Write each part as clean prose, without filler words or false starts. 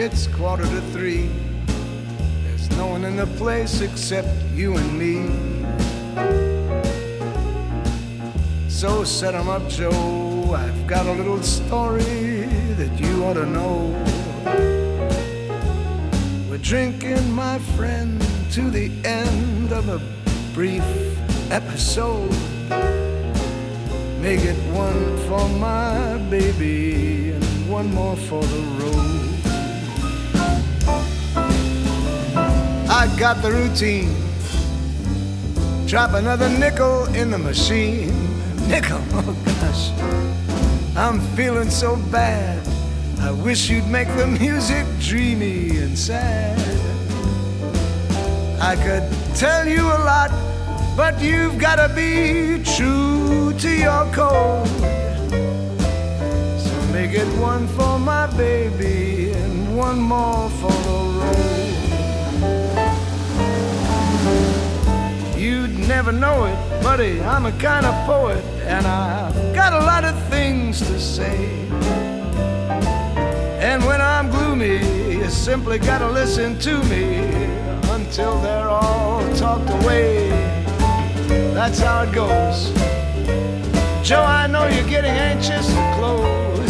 It's 2:45. There's no one in the place except you and me. So set 'em up, Joe. I've got a little story that you ought to know. We're drinking, my friend, to the end of a brief episode. Make it one for my baby and one more for the road. I got the routine. Drop another nickel in the machine. Nickel, oh gosh, I'm feeling so bad. I wish you'd make the music dreamy and sad. I could tell you a lot, but you've gotta be true to your code. So make it one for my baby and one more for the road. You'd never know it, buddy, I'm a kind of poet, and I've got a lot of things to say. And when I'm gloomy, you simply gotta listen to me until they're all talked away. That's how it goes. Joe, I know you're getting anxious to close,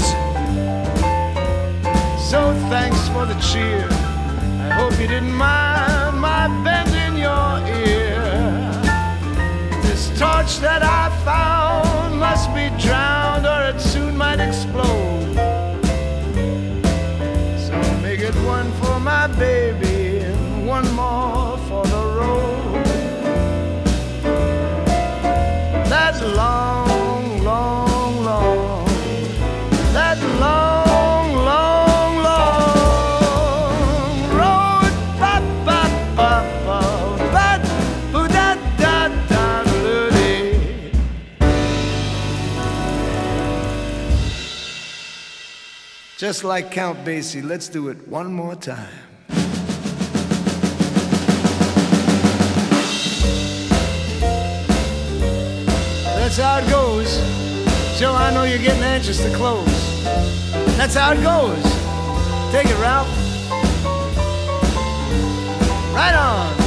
so thanks for the cheer. I hope you didn't mind my bending your ear. This torch that I found must be drowned or it soon might explode. So make it one for my baby and one more for the road. That long, long, long, that long, long, long road. Ba ba ba ba ba ba da da da da. Just like Count Basie, let's do it one more time. That's how it goes. Joe, I know you're getting anxious to close. That's how it goes. Take it, Ralph. Right on.